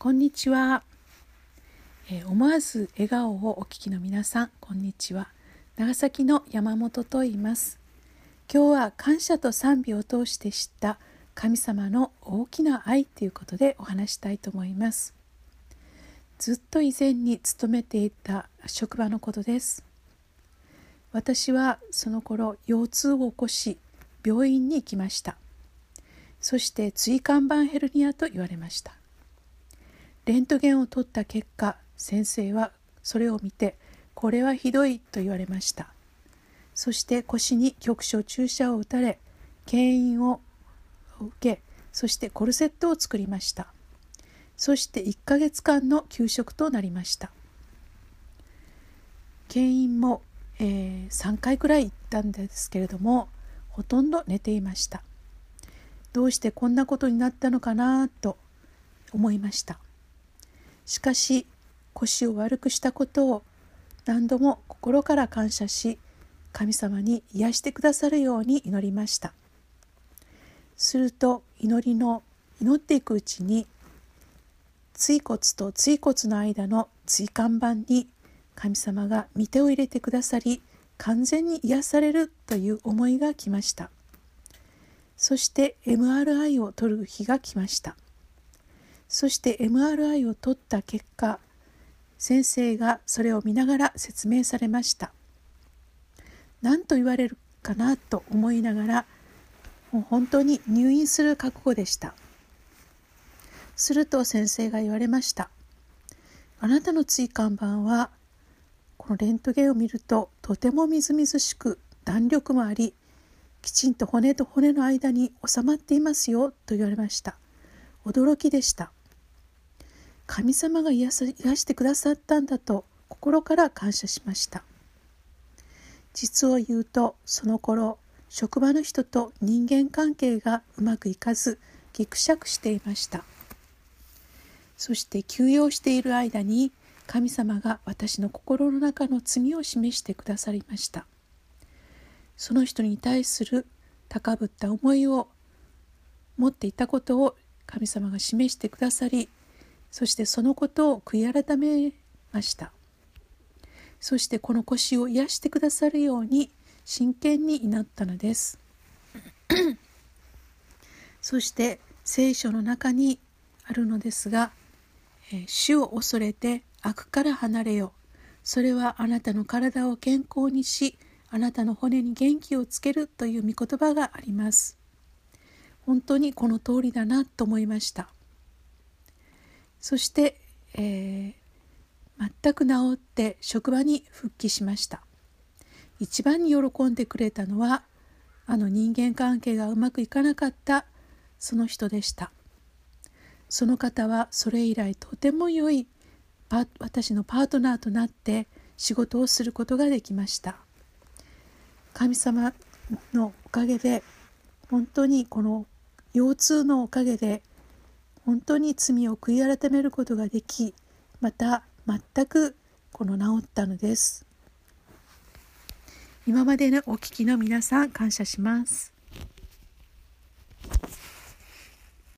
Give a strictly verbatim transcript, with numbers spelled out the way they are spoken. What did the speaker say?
こんにちは、えー、思わず笑顔をお聞きの皆さん、こんにちは。長崎の山本と言います。今日は感謝と賛美を通して知った神様の大きな愛ということでお話したいと思います。ずっと以前に勤めていた職場のことです。私はその頃腰痛を起こし病院に行きました。そして椎間板ヘルニアと言われました。レントゲンを取った結果、先生はそれを見て、これはひどいと言われました。そして腰に局所注射を打たれ、牽引を受け、そしてコルセットを作りました。そしていっかげつかんの休職となりました。牽引も、えー、さんかいくらい行ったんですけれども、ほとんど寝ていました。どうしてこんなことになったのかなと思いました。しかし腰を悪くしたことを何度も心から感謝し、神様に癒してくださるように祈りました。すると祈りの祈っていくうちに、椎骨と椎骨の間の椎間板に神様が御手を入れてくださり、完全に癒されるという思いが来ました。そして エムアールアイ を取る日が来ました。そして エムアールアイ を取った結果、先生がそれを見ながら説明されました。何と言われるかなと思いながら、もう本当に入院する覚悟でした。すると先生が言われました。あなたの椎間板はこのレントゲンを見るととてもみずみずしく弾力もあり、きちんと骨と骨の間に収まっていますよと言われました。驚きでした。神様が癒さ、癒してくださったんだと心から感謝しました。実を言うと、その頃職場の人と人間関係がうまくいかずぎくしゃくしていました。そして休養している間に神様が私の心の中の罪を示してくださりました。その人に対する高ぶった思いを持っていたことを神様が示してくださり、そしてそのことを悔い改めました。そしてこの腰を癒してくださるように真剣に祈ったのです。そして聖書の中にあるのですが、えー、主を恐れて悪から離れよ。それはあなたの体を健康にし、あなたの骨に元気をつけるという御言葉があります。本当にこの通りだなと思いました。そして、えー、全く治って職場に復帰しました。一番に喜んでくれたのは、あの人間関係がうまくいかなかったその人でした。その方はそれ以来とても良いパ私のパートナーとなって仕事をすることができました。神様のおかげで、本当にこの腰痛のおかげで本当に罪を悔い改めることができ、また全くこの治ったのです。今までのお聞きの皆さん、感謝します。